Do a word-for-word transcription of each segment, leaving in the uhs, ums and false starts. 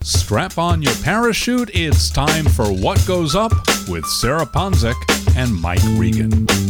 Strap on your parachute. It's time for What Goes Up with Sarah Ponczek and Mike Regan.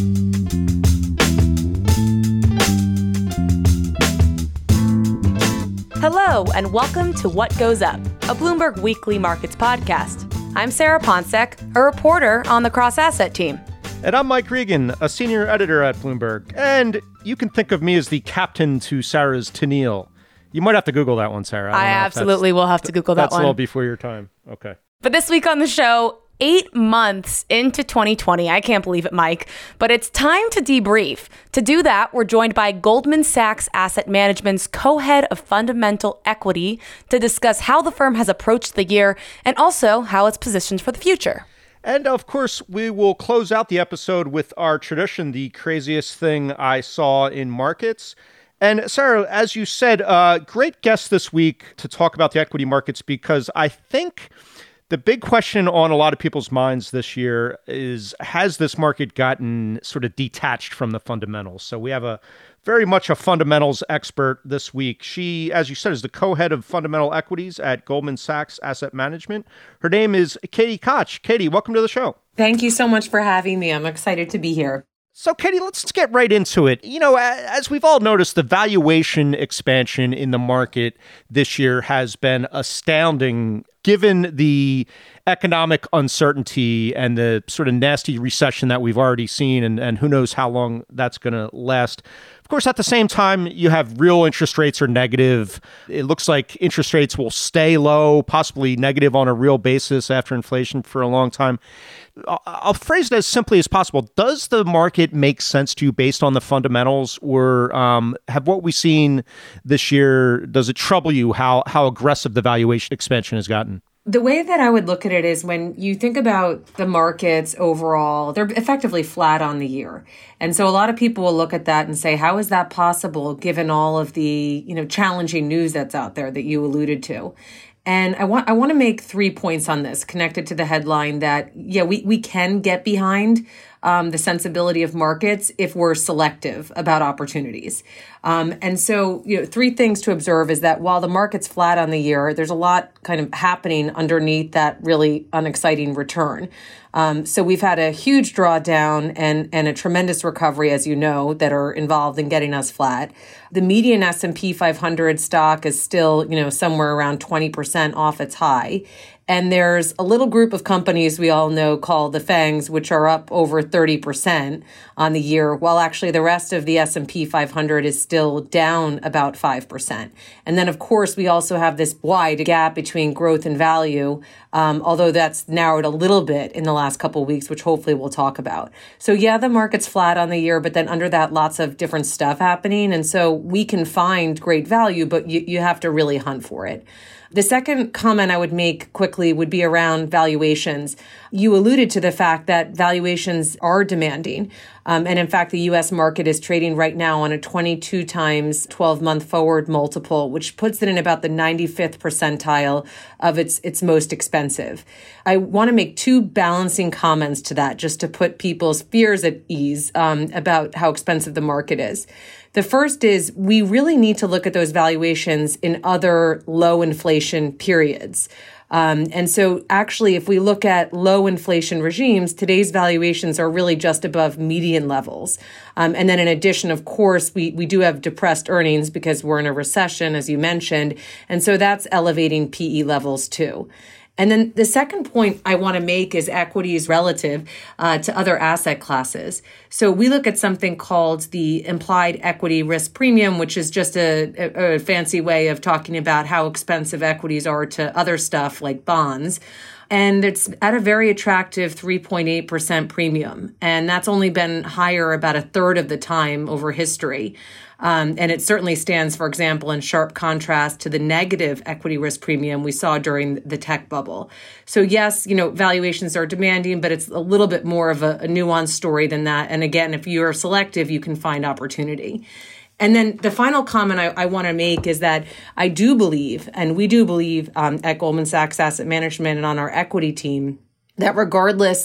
Hello, and welcome to What Goes Up, a Bloomberg Weekly Markets podcast. I'm Sarah Ponczek, a reporter on the cross-asset team. And I'm Mike Regan, a senior editor at Bloomberg. And you can think of me as the captain to Sarah's Tennille. You might have to Google that one, Sarah. I, I absolutely will have to Google that that's one. That's a little before your time. Okay. But this week on the show, eight months into twenty twenty, I can't believe it, Mike, but it's time to debrief. To do that, we're joined by Goldman Sachs Asset Management's co-head of fundamental equity to discuss how the firm has approached the year and also how it's positioned for the future. And of course, we will close out the episode with our tradition, the craziest thing I saw in markets. And Sarah, as you said, uh, great guest this week to talk about the equity markets, because I think the big question on a lot of people's minds this year is, has this market gotten sort of detached from the fundamentals? So we have a very much a fundamentals expert this week. She, as you said, is the co-head of fundamental equities at Goldman Sachs Asset Management. Her name is Katie Koch. Katie, welcome to the show. Thank you so much for having me. I'm excited to be here. So, Katie, let's get right into it. You know, as we've all noticed, the valuation expansion in the market this year has been astounding, given the economic uncertainty and the sort of nasty recession that we've already seen, and, and who knows how long that's going to last. Of course, at the same time, you have real interest rates are negative. It looks like interest rates will stay low, possibly negative on a real basis after inflation for a long time. I'll phrase it as simply as possible. Does the market make sense to you based on the fundamentals, or um, have what we've seen this year, does it trouble you how how aggressive the valuation expansion has gotten? The way that I would look at it is, when you think about the markets overall, they're effectively flat on the year. And so a lot of people will look at that and say, how is that possible given all of the, you know, challenging news that's out there that you alluded to? And I want I want to make three points on this connected to the headline that, yeah, we, we can get behind um, the sensibility of markets if we're selective about opportunities. Um, and so, you know, three things to observe is that while the market's flat on the year, there's a lot kind of happening underneath that really unexciting return. Um, so we've had a huge drawdown and, and a tremendous recovery, as you know, that are involved in getting us flat. The median S and P five hundred stock is still, you know, somewhere around twenty percent off its high. And there's a little group of companies we all know called the FANGs, which are up over thirty percent on the year, while actually the rest of the S and P five hundred is still down about five percent. And then, of course, we also have this wide gap between growth and value, um, although that's narrowed a little bit in the last couple of weeks, which hopefully we'll talk about. So, yeah, the market's flat on the year, but then under that, lots of different stuff happening. And so we can find great value, but you, you have to really hunt for it. The second comment I would make quickly would be around valuations. You alluded to the fact that valuations are demanding. Um, and in fact, the U S market is trading right now on a twenty-two times twelve-month forward multiple, which puts it in about the ninety-fifth percentile of its, its most expensive. I want to make two balancing comments to that, just to put people's fears at ease um, about how expensive the market is. The first is we really need to look at those valuations in other low inflation periods. Um, and so actually, if we look at low inflation regimes, today's valuations are really just above median levels. Um, and then in addition, of course, we, we do have depressed earnings because we're in a recession, as you mentioned. And so that's elevating P E levels too. And then the second point I want to make is equities relative uh, to other asset classes. So we look at something called the implied equity risk premium, which is just a, a, a fancy way of talking about how expensive equities are to other stuff like bonds. And it's at a very attractive three point eight percent premium. And that's only been higher about a third of the time over history. Um, and it certainly stands, for example, in sharp contrast to the negative equity risk premium we saw during the tech bubble. So yes, you know, valuations are demanding, but it's a little bit more of a, a nuanced story than that. And again, if you're selective, you can find opportunity. And then the final comment I, I want to make is that I do believe, and we do believe um, at Goldman Sachs Asset Management and on our equity team, that regardless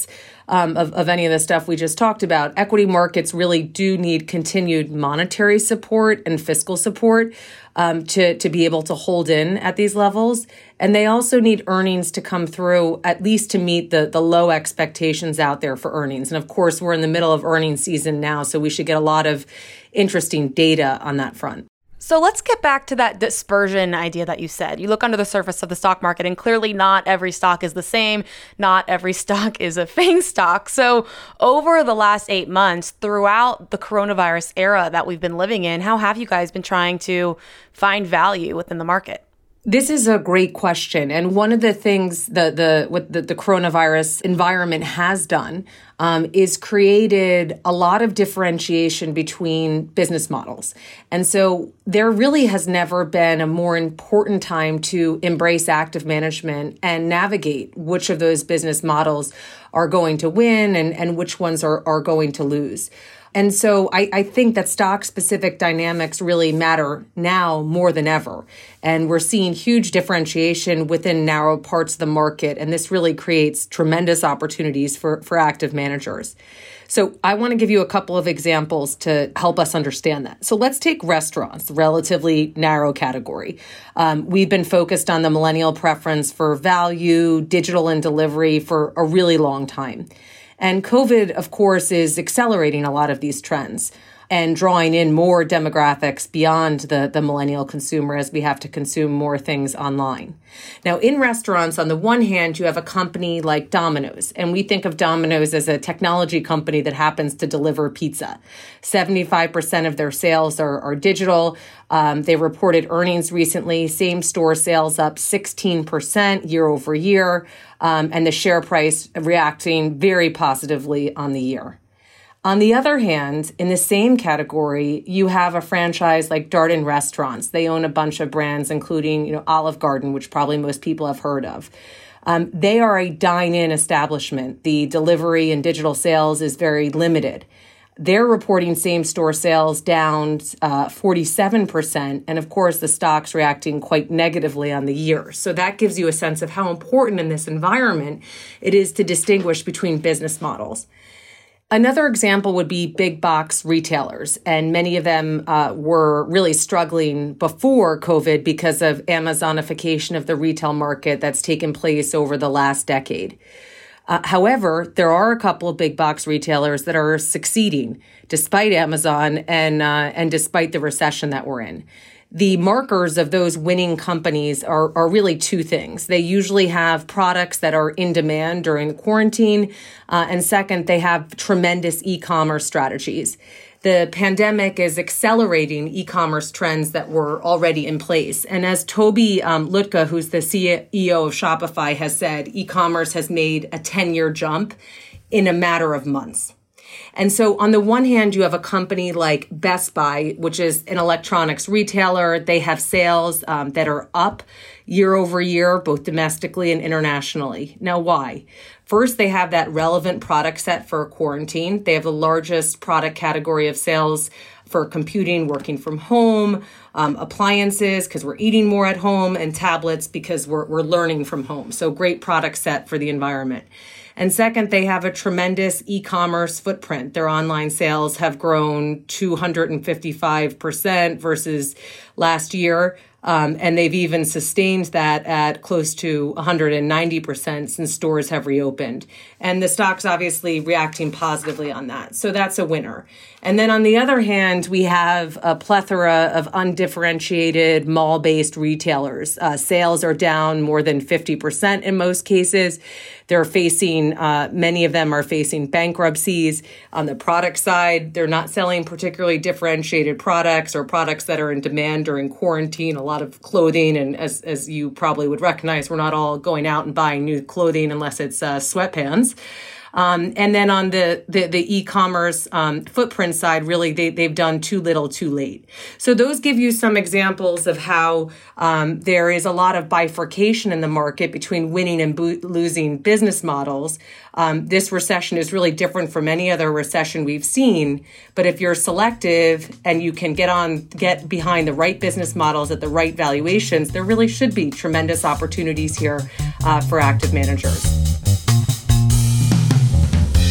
um, of, of any of the stuff we just talked about. Equity markets really do need continued monetary support and fiscal support um, to, to be able to hold in at these levels. And they also need earnings to come through, at least to meet the, the low expectations out there for earnings. And of course, we're in the middle of earnings season now, so we should get a lot of interesting data on that front. So let's get back to that dispersion idea that you said. You look under the surface of the stock market, and clearly not every stock is the same. Not every stock is a FANG stock. So over the last eight months, throughout the coronavirus era that we've been living in, how have you guys been trying to find value within the market? This is a great question. And one of the things the, the what the, the coronavirus environment has done um, is created a lot of differentiation between business models. And so there really has never been a more important time to embrace active management and navigate which of those business models are going to win and, and which ones are, are going to lose. And so I, I think that stock-specific dynamics really matter now more than ever. And we're seeing huge differentiation within narrow parts of the market. And this really creates tremendous opportunities for, for active managers. So I want to give you a couple of examples to help us understand that. So let's take restaurants, relatively narrow category. Um, we've been focused on the millennial preference for value, digital and delivery for a really long time. And COVID, of course, is accelerating a lot of these trends and drawing in more demographics beyond the, the millennial consumer as we have to consume more things online. Now, in restaurants, on the one hand, you have a company like Domino's, and we think of Domino's as a technology company that happens to deliver pizza. seventy-five percent of their sales are, are digital. Um, they reported earnings recently, same store sales up sixteen percent year over year, um, and the share price reacting very positively on the year. On the other hand, in the same category, you have a franchise like Darden Restaurants. They own a bunch of brands, including, you know, Olive Garden, which probably most people have heard of. Um, they are a dine-in establishment. The delivery and digital sales is very limited. They're reporting same-store sales down uh, forty-seven percent. And of course, the stock's reacting quite negatively on the year. So that gives you a sense of how important in this environment it is to distinguish between business models. Another example would be big box retailers, and many of them uh, were really struggling before COVID because of Amazonification of the retail market that's taken place over the last decade. Uh, however, there are a couple of big box retailers that are succeeding despite Amazon and uh, and despite the recession that we're in. The markers of those winning companies are, are really two things. They usually have products that are in demand during the quarantine. Uh, and second, they have tremendous e-commerce strategies. The pandemic is accelerating e-commerce trends that were already in place. And as Toby um, Lütke, who's the C E O of Shopify, has said, e-commerce has made a ten-year jump in a matter of months. And so on the one hand, you have a company like Best Buy, which is an electronics retailer. They have sales um, that are up year over year, both domestically and internationally. Now, why? First, they have that relevant product set for quarantine. They have the largest product category of sales for computing, working from home, um, appliances, because we're eating more at home, and tablets because we're, we're learning from home. So great product set for the environment. And second, they have a tremendous e-commerce footprint. Their online sales have grown two hundred fifty-five percent versus last year. Um, and they've even sustained that at close to one hundred ninety percent since stores have reopened. And the stock's obviously reacting positively on that. So that's a winner. And then on the other hand, we have a plethora of undifferentiated mall-based retailers. Uh, sales are down more than fifty percent in most cases. They're facing, uh, many of them are facing bankruptcies. On the product side, they're not selling particularly differentiated products or products that are in demand during quarantine, a lot of clothing. And as, as you probably would recognize, we're not all going out and buying new clothing unless it's uh, sweatpants. Um, and then on the, the, the e-commerce um, footprint side, really, they, they've done too little, too late. So those give you some examples of how um, there is a lot of bifurcation in the market between winning and bo- losing business models. Um, this recession is really different from any other recession we've seen. But if you're selective and you can get on, get behind the right business models at the right valuations, there really should be tremendous opportunities here uh, for active managers.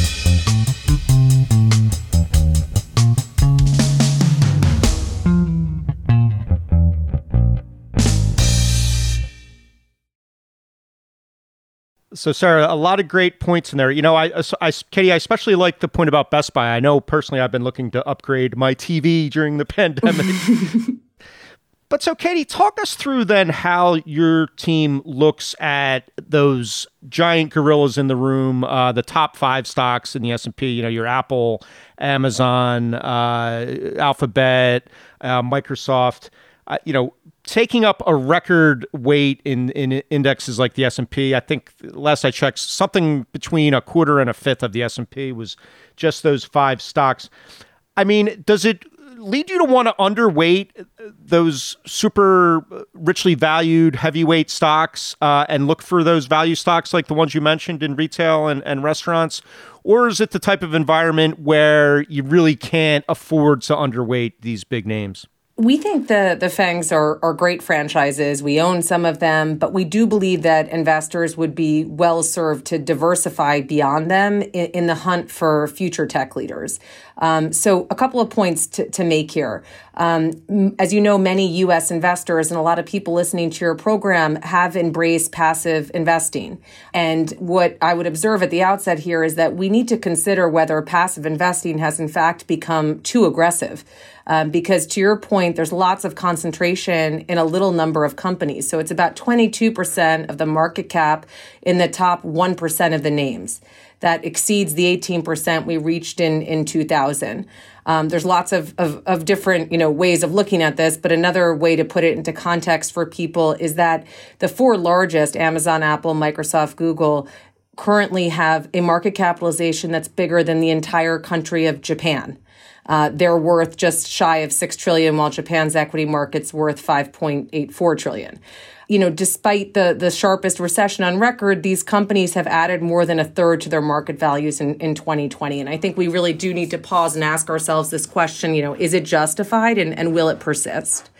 So, Sarah, a lot of great points in there. You know, I, I, Katie, I especially like the point about Best Buy. I know personally I've been looking to upgrade my T V during the pandemic. But so, Katie, talk us through then how your team looks at those giant gorillas in the room, uh, the top five stocks in the S and P, you know, your Apple, Amazon, uh, Alphabet, uh, Microsoft, uh, you know, taking up a record weight in, in indexes like the S and P. I think last I checked, something between a quarter and a fifth of the S and P was just those five stocks. I mean, does it lead you to want to underweight those super richly valued heavyweight stocks uh, and look for those value stocks like the ones you mentioned in retail and, and restaurants? Or is it the type of environment where you really can't afford to underweight these big names? We think the the FANGs are, are great franchises. We own some of them, but we do believe that investors would be well served to diversify beyond them in, in the hunt for future tech leaders. Um, so a couple of points to, to make here. Um, as you know, many U S investors and a lot of people listening to your program have embraced passive investing. And what I would observe at the outset here is that we need to consider whether passive investing has in fact become too aggressive. Um, because to your point, there's lots of concentration in a little number of companies. So it's about twenty-two percent of the market cap in the top one percent of the names. That exceeds the eighteen percent we reached in, in two thousand. Um, there's lots of, of, of different, you know, ways of looking at this, but another way to put it into context for people is that the four largest, Amazon, Apple, Microsoft, Google, currently have a market capitalization that's bigger than the entire country of Japan. Uh, they're worth just shy of six trillion dollars, while Japan's equity market's worth five point eight four trillion dollars. You know, despite the, the sharpest recession on record, these companies have added more than a third to their market values in, in twenty twenty. And I think we really do need to pause and ask ourselves this question, you know, is it justified and, and will it persist?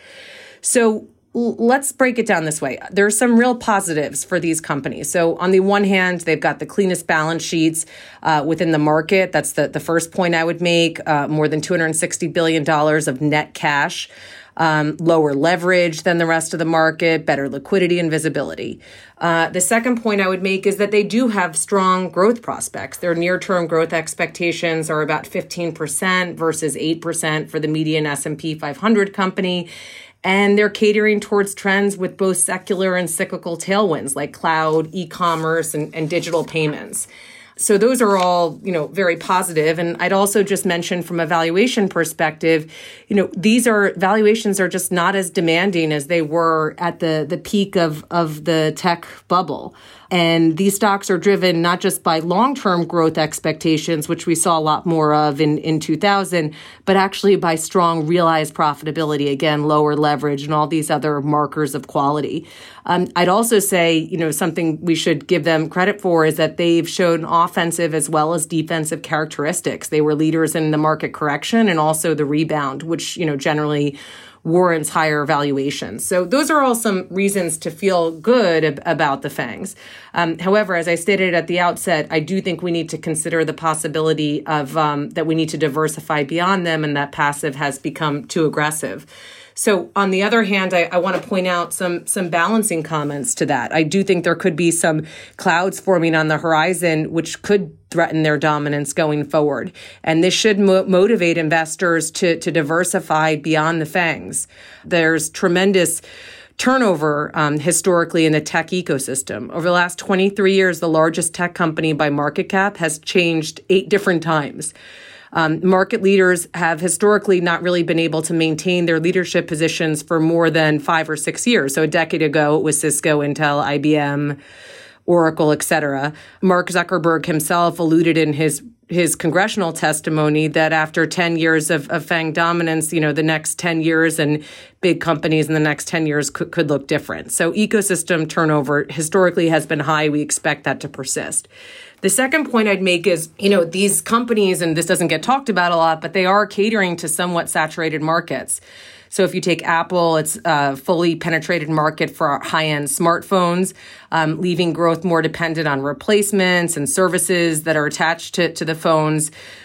So let's break it down this way. There are some real positives for these companies. So on the one hand, they've got the cleanest balance sheets uh, within the market. That's the, the first point I would make. Uh, more than two hundred sixty billion dollars of net cash, um, lower leverage than the rest of the market, better liquidity and visibility. Uh, the second point I would make is that they do have strong growth prospects. Their near-term growth expectations are about fifteen percent versus eight percent for the median S and P five hundred company. And they're catering towards trends with both secular and cyclical tailwinds like cloud, e-commerce, and, and digital payments. So those are all, you know, very positive. And I'd also just mention from a valuation perspective, you know, these are valuations are just not as demanding as they were at the, the peak of, of the tech bubble. And these stocks are driven not just by long-term growth expectations, which we saw a lot more of in, in two thousand, but actually by strong realized profitability, again, lower leverage and all these other markers of quality. Um, I'd also say, you know, something we should give them credit for is that they've shown offensive as well as defensive characteristics. They were leaders in the market correction and also the rebound, which, you know, generally warrants higher valuations. So those are all some reasons to feel good ab- about the FANGs. Um, however, as I stated at the outset, I do think we need to consider the possibility of um, that we need to diversify beyond them and that passive has become too aggressive. So on the other hand, I, I want to point out some some balancing comments to that. I do think there could be some clouds forming on the horizon, which could threaten their dominance going forward. And this should mo- motivate investors to, to diversify beyond the FANGs. There's tremendous turnover um, historically in the tech ecosystem. Over the last twenty-three years, the largest tech company by market cap has changed eight different times. Um, market leaders have historically not really been able to maintain their leadership positions for more than five or six years. So a decade ago, it was Cisco, Intel, I B M, Oracle, et cetera. Mark Zuckerberg himself alluded in his his congressional testimony that after ten years of, of FANG dominance, you know, the next ten years and big companies in the next ten years could, could look different. So ecosystem turnover historically has been high. We expect that to persist. The second point I'd make is, you know, these companies, and this doesn't get talked about a lot, but they are catering to somewhat saturated markets. So if you take Apple, it's a fully penetrated market for high-end smartphones, um, leaving growth more dependent on replacements and services that are attached to, to the phones.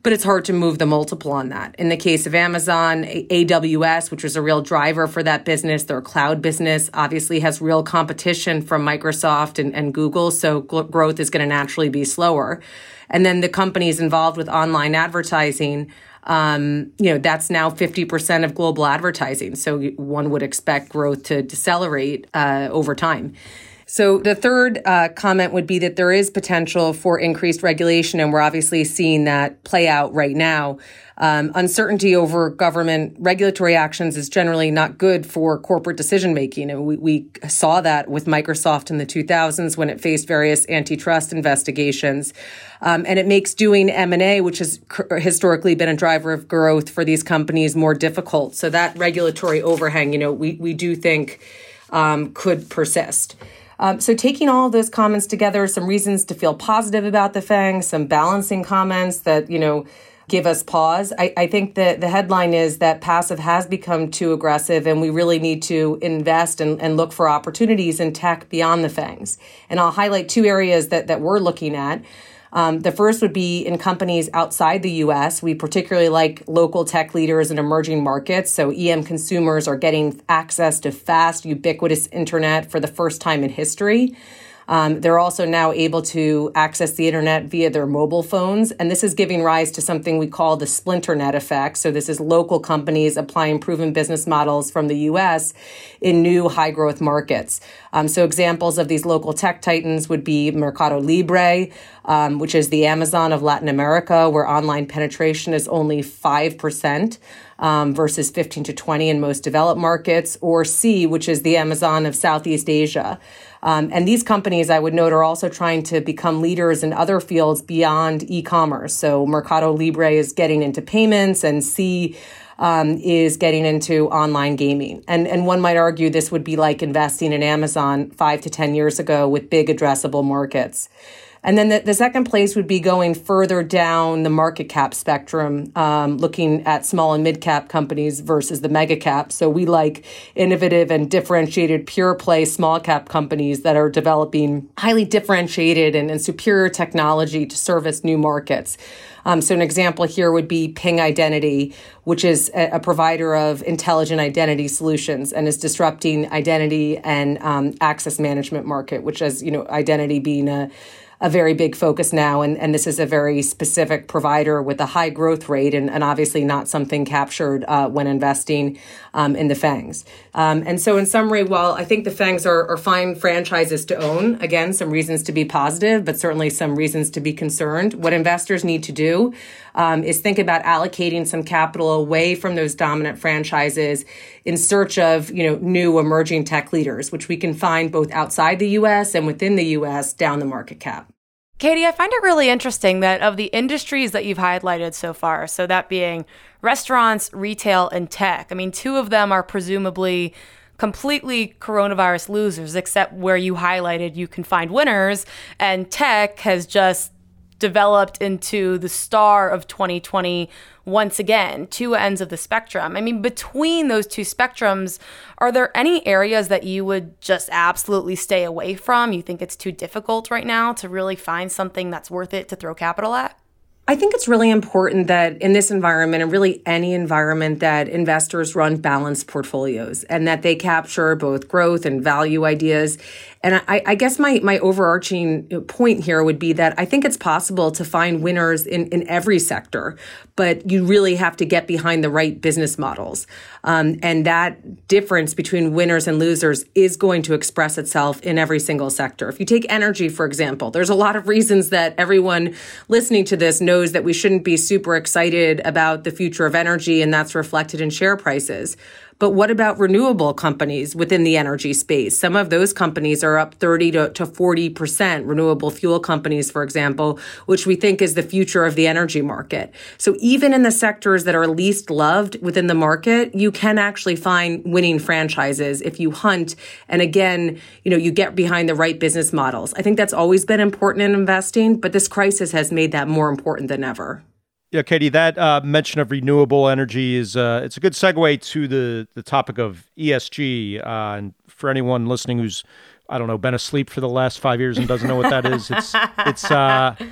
but it's hard to move the multiple on that. In the case of Amazon, A W S, which was a real driver for that business, their cloud business obviously has real competition from Microsoft and, and Google, so gl- growth is going to naturally be slower. And then the companies involved with online advertising, um, you know, that's now fifty percent of global advertising. So one would expect growth to decelerate uh, over time. So the third uh, comment would be that there is potential for increased regulation, and we're obviously seeing that play out right now. Um, uncertainty over government regulatory actions is generally not good for corporate decision making. And we, we saw that with Microsoft in the two thousands when it faced various antitrust investigations. Um, and it makes doing M and A, which has historically been a driver of growth for these companies, more difficult. So that regulatory overhang, you know, we, we do think um, could persist. Um, so taking all of those comments together, some reasons to feel positive about the FANG, some balancing comments that, you know, give us pause. I, I think that the headline is that passive has become too aggressive, and we really need to invest and, and look for opportunities in tech beyond the FANGs. And I'll highlight two areas that, that we're looking at. Um, the first would be in companies outside the U S. We particularly like local tech leaders in emerging markets. So E M consumers are getting access to fast, ubiquitous internet for the first time in history. Um, they're also now able to access the internet via their mobile phones. And this is giving rise to something we call the splinter net effect. So this is local companies applying proven business models from the U S in new high growth markets. Um, so examples of these local tech titans would be Mercado Libre, um, which is the Amazon of Latin America, where online penetration is only five percent. Um, versus fifteen to twenty in most developed markets, or C, which is the Amazon of Southeast Asia. Um, and these companies, I would note, are also trying to become leaders in other fields beyond e-commerce. So Mercado Libre is getting into payments, and C um, is getting into online gaming. And, and one might argue this would be like investing in Amazon five to ten years ago with big addressable markets. And then the, the second place would be going further down the market cap spectrum, um, looking at small and mid cap companies versus the mega cap. So we like innovative and differentiated pure play small cap companies that are developing highly differentiated and, and superior technology to service new markets. Um, so an example here would be Ping Identity, which is a, a provider of intelligent identity solutions and is disrupting identity and um, access management market, which is, you know, identity being a a very big focus now. And, and this is a very specific provider with a high growth rate and, and obviously not something captured uh, when investing um, in the FANGs. Um, and so in summary, while I think the FANGs are, are fine franchises to own, again, some reasons to be positive, but certainly some reasons to be concerned. What investors need to do um, is think about allocating some capital away from those dominant franchises in search of, you know, new emerging tech leaders, which we can find both outside the U S and within the U S down the market cap. Katie, I find it really interesting that of the industries that you've highlighted so far, so that being restaurants, retail, and tech, I mean, two of them are presumably completely coronavirus losers, except where you highlighted you can find winners, and tech has just developed into the star of twenty twenty once again, two ends of the spectrum. I mean, between those two spectrums, are there any areas that you would just absolutely stay away from? You think it's too difficult right now to really find something that's worth it to throw capital at? I think it's really important that in this environment, and really any environment, that investors run balanced portfolios and that they capture both growth and value ideas. And I, I guess my, my overarching point here would be that I think it's possible to find winners in, in every sector, but you really have to get behind the right business models. Um, and that difference between winners and losers is going to express itself in every single sector. If you take energy, for example, there's a lot of reasons that everyone listening to this knows that we shouldn't be super excited about the future of energy, and that's reflected in share prices. But what about renewable companies within the energy space? Some of those companies are up thirty to forty percent, renewable fuel companies, for example, which we think is the future of the energy market. So even in the sectors that are least loved within the market, you can actually find winning franchises if you hunt. And again, you know, you get behind the right business models. I think that's always been important in investing, but this crisis has made that more important than ever. Yeah, Katie, that uh, mention of renewable energy is uh, it's a good segue to the the topic of E S G. Uh, and for anyone listening who's, I don't know, been asleep for the last five years and doesn't know what that is, it's it's uh,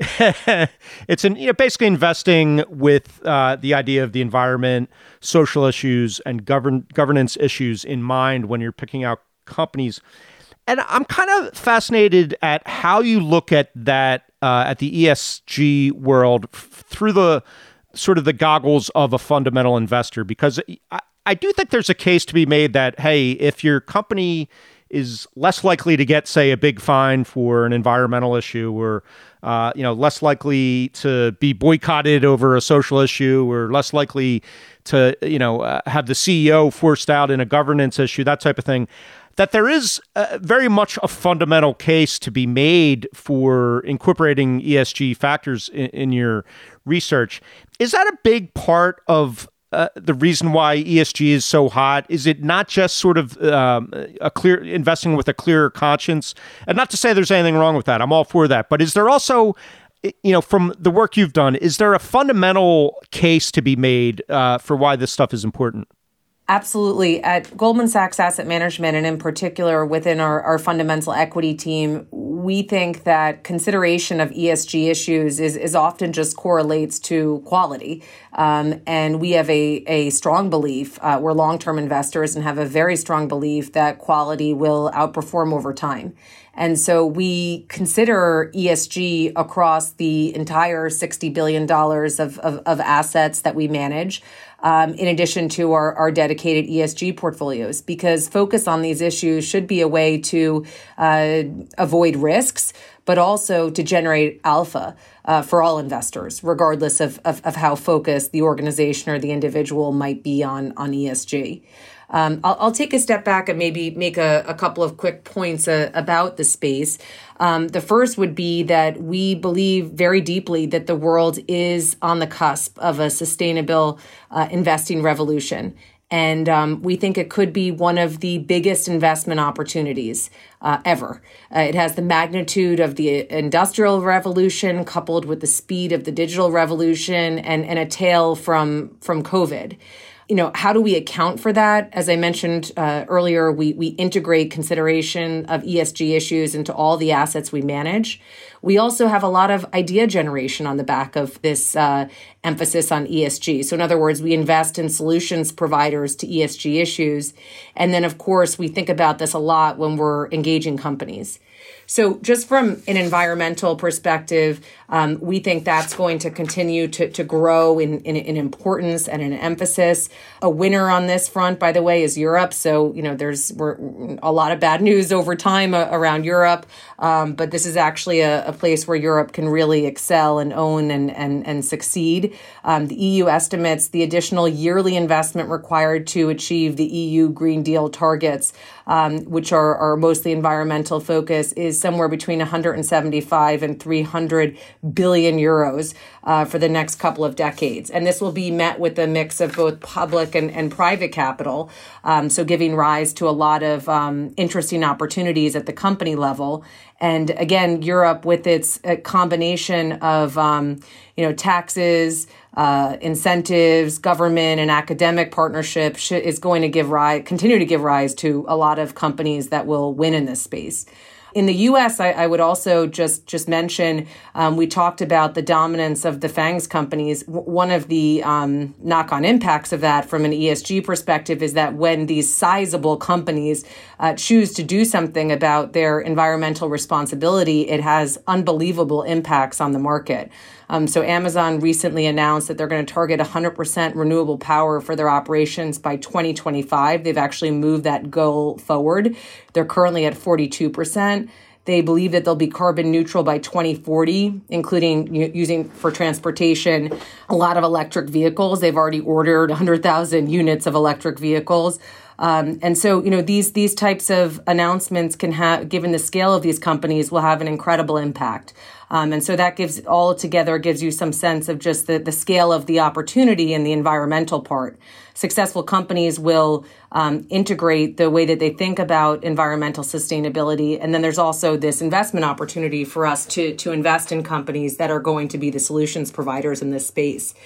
it's an, you know, basically investing with uh, the idea of the environment, social issues, and govern governance issues in mind when you're picking out companies. And I'm kind of fascinated at how you look at that, uh, at the E S G world f- through the sort of the goggles of a fundamental investor, because I, I do think there's a case to be made that, hey, if your company is less likely to get, say, a big fine for an environmental issue, or uh, you know, less likely to be boycotted over a social issue, or less likely to, you know, uh, have the C E O forced out in a governance issue, that type of thing, that there is uh, very much a fundamental case to be made for incorporating E S G factors in, in your research. Is that a big part of Uh, the reason why E S G is so hot? Is it not just sort of um, a clear investing with a clearer conscience? And not to say there's anything wrong with that. I'm all for that. But is there also, you know, from the work you've done, is there a fundamental case to be made uh, for why this stuff is important? Absolutely. At Goldman Sachs Asset Management, and in particular within our, our fundamental equity team, we think that consideration of E S G issues is, is often just correlates to quality. Um, and we have a, a strong belief, uh, we're long-term investors and have a very strong belief that quality will outperform over time. And so we consider E S G across the entire sixty billion dollars of, of, of assets that we manage, um, in addition to our, our dedicated E S G portfolios, because focus on these issues should be a way to uh, avoid risks, but also to generate alpha uh, for all investors, regardless of, of, of how focused the organization or the individual might be on, on E S G. Um, I'll, I'll take a step back and maybe make a, a couple of quick points uh, about the space. Um, the first would be that we believe very deeply that the world is on the cusp of a sustainable uh, investing revolution. And um, we think it could be one of the biggest investment opportunities uh, ever. Uh, it has the magnitude of the industrial revolution coupled with the speed of the digital revolution and, and a tail from, from COVID. You know, how do we account for that? As I mentioned uh, earlier, we we integrate consideration of E S G issues into all the assets we manage. We also have a lot of idea generation on the back of this uh, emphasis on E S G. So in other words, we invest in solutions providers to E S G issues. And then, of course, we think about this a lot when we're engaging companies. So just from an environmental perspective, um, we think that's going to continue to, to grow in, in, in importance and in emphasis. A winner on this front, by the way, is Europe. So, you know, there's we're, a lot of bad news over time uh, around Europe. Um, but this is actually a, a place where Europe can really excel and own and, and, and succeed. Um, the E U estimates the additional yearly investment required to achieve the E U Green Deal targets, um, which are, are mostly environmental focus, is somewhere between one hundred seventy-five and three hundred billion euros uh, for the next couple of decades. And this will be met with a mix of both public and, and private capital, um, so giving rise to a lot of um, interesting opportunities at the company level. And again, Europe, with its uh, combination of um, you know taxes, uh, incentives, government, and academic partnership, sh- is going to give rise, continue to give rise to a lot of companies that will win in this space. In the U S, I, I would also just just mention, um, we talked about the dominance of the FANGs companies. W- one of the um, knock-on impacts of that from an E S G perspective is that when these sizable companies uh, choose to do something about their environmental responsibility, it has unbelievable impacts on the market. Um, so Amazon recently announced that they're going to target one hundred percent renewable power for their operations by twenty twenty-five. They've actually moved that goal forward. They're currently at forty-two percent. They believe that they'll be carbon neutral by twenty forty, including u- using for transportation a lot of electric vehicles. They've already ordered one hundred thousand units of electric vehicles. Um, and so, you know, these these types of announcements can have, given the scale of these companies, will have an incredible impact. Um, and so that gives all together gives you some sense of just the, the scale of the opportunity and the environmental part. Successful companies will um, integrate the way that they think about environmental sustainability. And then there's also this investment opportunity for us to, to invest in companies that are going to be the solutions providers in this space.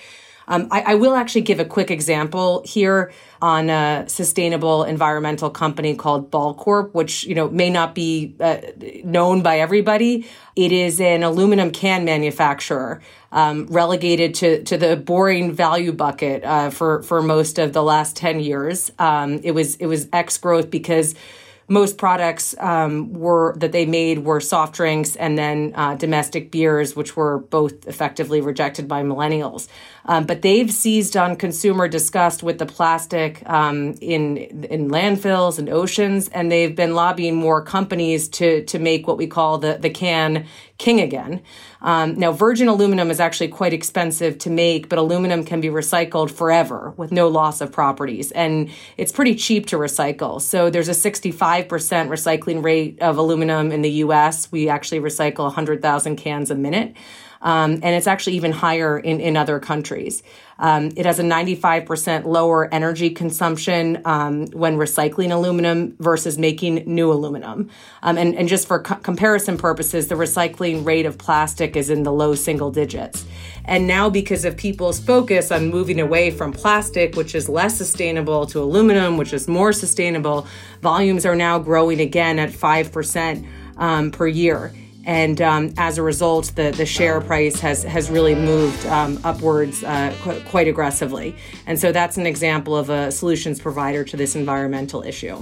Um, I, I will actually give a quick example here on a sustainable environmental company called Ball Corp, which, you know, may not be uh, known by everybody. It is an aluminum can manufacturer, um, relegated to, to the boring value bucket uh, for, for most of the last ten years. Um, it was it was ex-growth because most products um, were that they made were soft drinks and then uh, domestic beers, which were both effectively rejected by millennials. Um, but they've seized on consumer disgust with the plastic um, in in landfills and oceans, and they've been lobbying more companies to to make what we call the the can king again. Um, now, virgin aluminum is actually quite expensive to make, but aluminum can be recycled forever with no loss of properties, and it's pretty cheap to recycle. So there's a sixty-five percent recycling rate of aluminum in the U S. We actually recycle one hundred thousand cans a minute. Um, and it's actually even higher in, in other countries. Um, it has a ninety-five percent lower energy consumption um, when recycling aluminum versus making new aluminum. Um, and, and just for co- comparison purposes, the recycling rate of plastic is in the low single digits. And now, because of people's focus on moving away from plastic, which is less sustainable, to aluminum, which is more sustainable, volumes are now growing again at five percent um, per year. And um, as a result, the, the share price has, has really moved um, upwards uh, qu- quite aggressively. And so that's an example of a solutions provider to this environmental issue.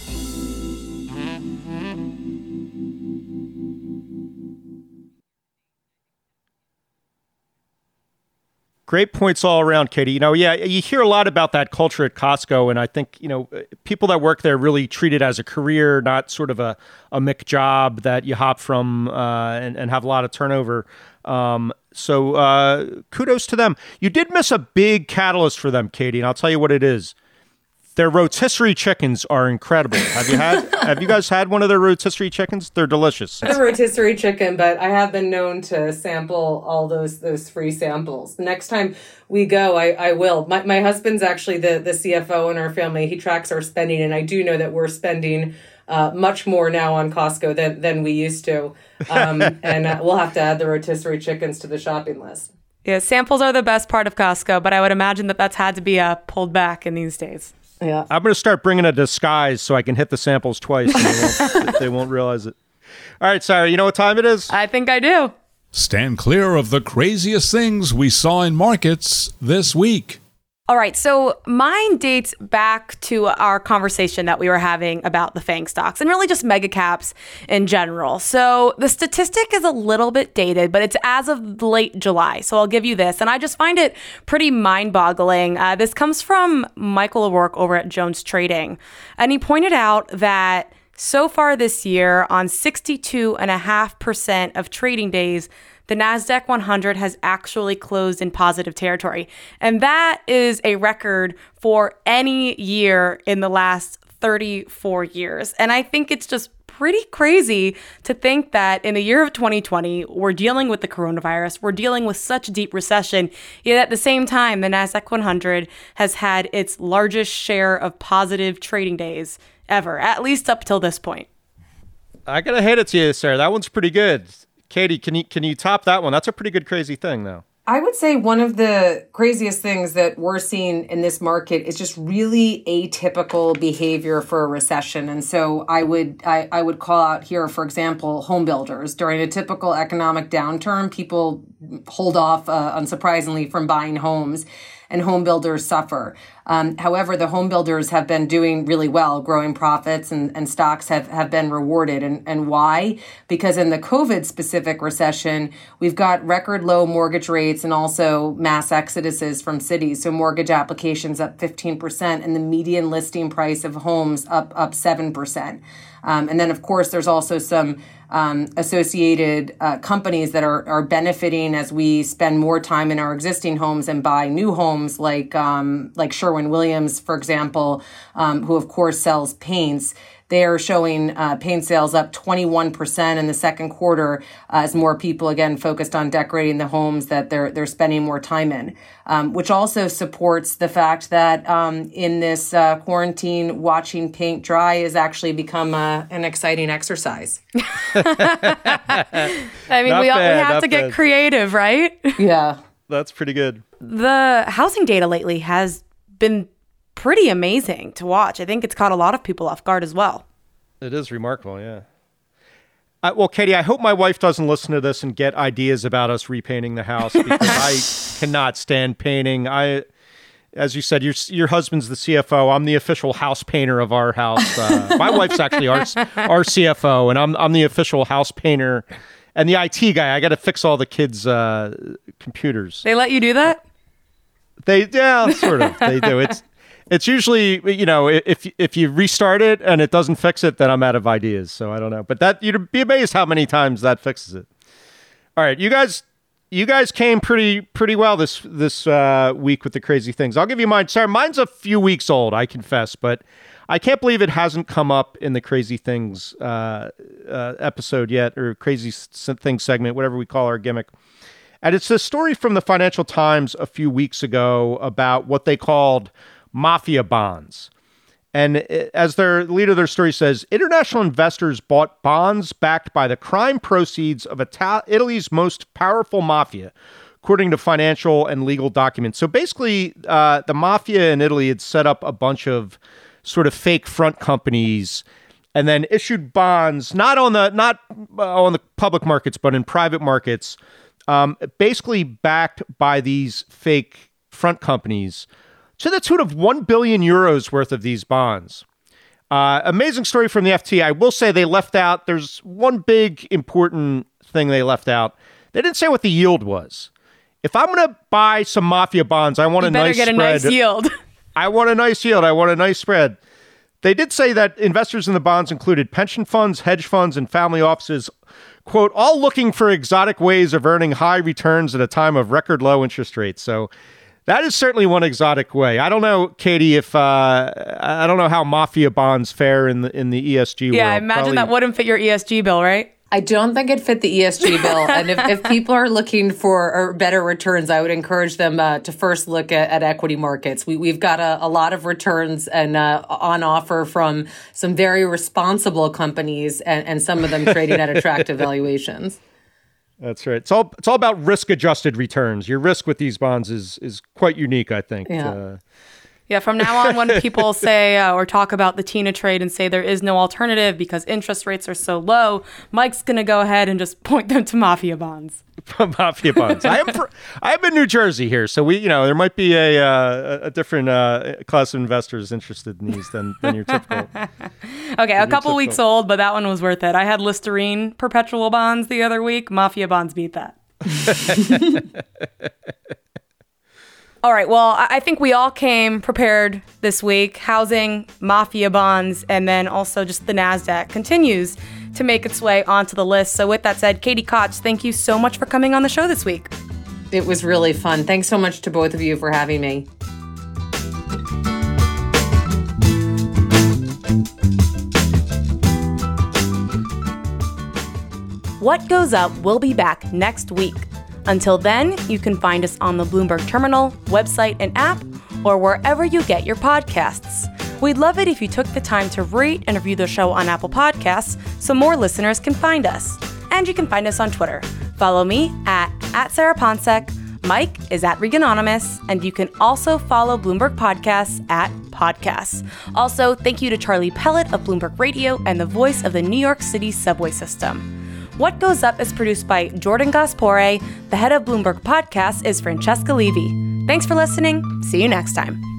Great points all around, Katie. You know, yeah, you hear a lot about that culture at Costco, and I think, you know, people that work there really treat it as a career, not sort of a, a Mick job that you hop from uh, and, and have a lot of turnover. Um, so uh, kudos to them. You did miss a big catalyst for them, Katie, and I'll tell you what it is. Their rotisserie chickens are incredible. Have you had? Have you guys had one of their rotisserie chickens? They're delicious. The rotisserie chicken, but I have been known to sample all those those free samples. Next time we go, I, I will. My my husband's actually the the C F O in our family. He tracks our spending, and I do know that we're spending uh, much more now on Costco than than we used to. Um, and uh, we'll have to add the rotisserie chickens to the shopping list. Yeah, samples are the best part of Costco, but I would imagine that that's had to be uh, pulled back in these days. Yeah, I'm going to start bringing a disguise so I can hit the samples twice and they won't, they won't realize it. All right, Sarah, you know what time it is? I think I do. Stand clear of the craziest things we saw in markets this week. All right, so mine dates back to our conversation that we were having about the FANG stocks and really just mega caps in general. So the statistic is a little bit dated, but it's as of late July. So I'll give you this, and I just find it pretty mind-boggling. Uh, this comes from Michael O'Rourke over at Jones Trading, and he pointed out that so far this year, on sixty-two point five percent of trading days, the NASDAQ one hundred has actually closed in positive territory. And that is a record for any year in the last thirty-four years. And I think it's just pretty crazy to think that in the year of twenty twenty, we're dealing with the coronavirus, we're dealing with such deep recession, yet at the same time, the NASDAQ one hundred has had its largest share of positive trading days ever, at least up till this point. I got to hand it to you, Sarah. That one's pretty good. Katie, can you can you top that one? That's a pretty good crazy thing, though. I would say one of the craziest things that we're seeing in this market is just really atypical behavior for a recession. And so I would I, I would call out here, for example, home builders. During a typical economic downturn, people hold off, uh, unsurprisingly, from buying homes, and home builders suffer. Um, however, the home builders have been doing really well, growing profits, and, and stocks have, have been rewarded. And, and why? Because in the COVID-specific recession, we've got record low mortgage rates and also mass exoduses from cities. So mortgage applications up fifteen percent and the median listing price of homes up, up seven percent. Um, and then, of course, there's also some um, associated uh, companies that are, are benefiting as we spend more time in our existing homes and buy new homes, like um, like Sherwin-Williams, for example, um, who, of course, sells paints. They are showing uh, paint sales up twenty-one percent in the second quarter uh, as more people, again, focused on decorating the homes that they're they're spending more time in, um, which also supports the fact that um, in this uh, quarantine, watching paint dry has actually become uh, an exciting exercise. I mean, Not we, all, we bad, have not to get bad. creative, right? Yeah. That's pretty good. the housing data lately has been pretty amazing to watch. I think it's caught a lot of people off guard as well. It is remarkable, yeah. Uh, well, Katie, I hope my wife doesn't listen to this and get ideas about us repainting the house, because I cannot stand painting. I, as you said, your your husband's the C F O. I'm the official house painter of our house. Uh, my wife's actually our our C F O, and I'm I'm the official house painter and the I T guy. I got to fix all the kids' uh, computers. They let you do that? They yeah, sort of. They do. It's it's usually, you know, if if you restart it and it doesn't fix it, then I'm out of ideas. So I don't know. But that, you'd be amazed how many times that fixes it. All right, you guys you guys came pretty pretty well this this uh, week with the crazy things. I'll give you mine. Sorry, mine's a few weeks old, I confess, but I can't believe it hasn't come up in the crazy things uh, uh, episode yet, or crazy things segment, whatever we call our gimmick. And it's a story from the Financial Times a few weeks ago about what they called mafia bonds. And as their leader of their story says, international investors bought bonds backed by the crime proceeds of Ital- Italy's most powerful mafia, according to financial and legal documents. So basically, uh, the mafia in Italy had set up a bunch of sort of fake front companies and then issued bonds, not on the not on the public markets, but in private markets, um, basically backed by these fake front companies, to the tune of one billion euros worth of these bonds. Uh, amazing story from the F T. I will say they left out, there's one big important thing they left out. They didn't say what the yield was. If I'm going to buy some mafia bonds, I want you a better nice get a spread. nice yield. I want a nice yield. I want a nice spread. They did say that investors in the bonds included pension funds, hedge funds, and family offices, quote, all looking for exotic ways of earning high returns at a time of record low interest rates. So that is certainly one exotic way. I don't know, Katie, if uh, I don't know how mafia bonds fare in the in the E S G yeah, world. I imagine Probably... that wouldn't fit your E S G bill, right? I don't think it fit the E S G bill. And if, if people are looking for better returns, I would encourage them uh, to first look at, at equity markets. We, we've got a, a lot of returns and uh, on offer from some very responsible companies, and, and some of them trading at attractive valuations. That's right. It's all it's all about risk-adjusted returns. Your risk with these bonds is is quite unique, I think. Yeah. Uh, yeah. From now on, when people say uh, or talk about the Tina trade and say there is no alternative because interest rates are so low, Mike's gonna go ahead and just point them to mafia bonds. Mafia bonds. I am for, I'm in New Jersey here, so we, you know, there might be a uh, a different uh, class of investors interested in these than than your typical. Okay, a couple weeks old, but that one was worth it. I had Listerine perpetual bonds the other week. Mafia bonds beat that. All right, well, I think we all came prepared this week. Housing, mafia bonds, and then also just the NASDAQ continues to make its way onto the list. So with that said, Katie Koch, thank you so much for coming on the show this week. It was really fun. Thanks so much to both of you for having me. What Goes Up will be back next week. Until then, you can find us on the Bloomberg Terminal, website, and app, or wherever you get your podcasts. We'd love it if you took the time to rate and review the show on Apple Podcasts so more listeners can find us. And you can find us on Twitter. Follow me at, at Sarah Ponsek. Mike is at Reganonymous, and you can also follow Bloomberg Podcasts at Podcasts. Also, thank you to Charlie Pellet of Bloomberg Radio and the voice of the New York City subway system. What Goes Up is produced by Jordan Gaspore. The head of Bloomberg Podcasts is Francesca Levy. Thanks for listening. See you next time.